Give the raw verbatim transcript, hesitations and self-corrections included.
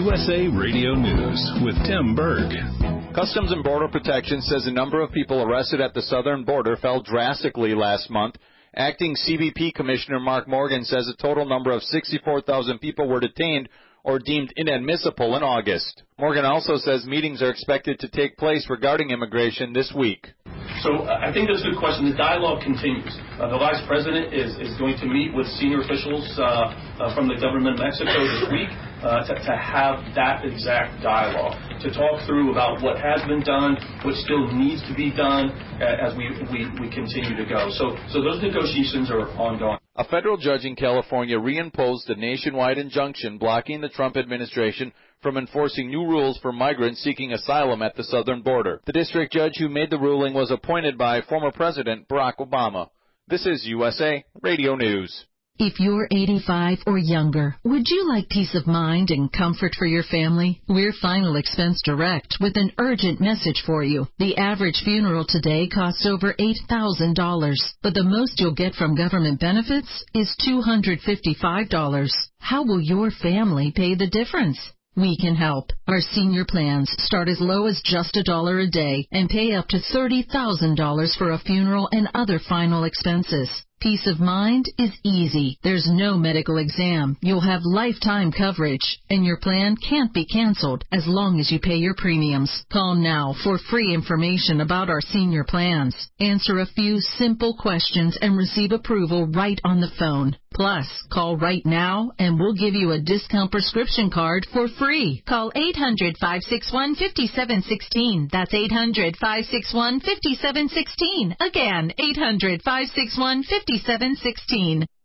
U S A Radio News with Tim Berg. Customs and Border Protection says the number of people arrested at the southern border fell drastically last month. Acting C B P Commissioner Mark Morgan says a total number of sixty-four thousand people were detained or deemed inadmissible in August. Morgan also says meetings are expected to take place regarding immigration this week. So uh, I think that's a good question. The dialogue continues. Uh, the Vice President is, is going to meet with senior officials uh, uh, from the government of Mexico this week uh, to, to have that exact dialogue, to talk through about what has been done, what still needs to be done uh, as we, we, we continue to go. So, so those negotiations are ongoing. A federal judge in California reimposed a nationwide injunction blocking the Trump administration from enforcing new rules for migrants seeking asylum at the southern border. The district judge who made the ruling was appointed by former President Barack Obama. This is U S A Radio News. If you're eighty-five or younger, would you like peace of mind and comfort for your family? We're Final Expense Direct with an urgent message for you. The average funeral today costs over eight thousand dollars, but the most you'll get from government benefits is two hundred fifty-five dollars. How will your family pay the difference? We can help. Our senior plans start as low as just a dollar a day and pay up to thirty thousand dollars for a funeral and other final expenses. Peace of mind is easy. There's no medical exam. You'll have lifetime coverage, and your plan can't be canceled as long as you pay your premiums. Call now for free information about our senior plans. Answer a few simple questions and receive approval right on the phone. Plus, call right now and we'll give you a discount prescription card for free. Call eight hundred, five six one, five seven one six. That's eight hundred, five six one, five seven one six. Again, eight hundred, five six one, five seven one six.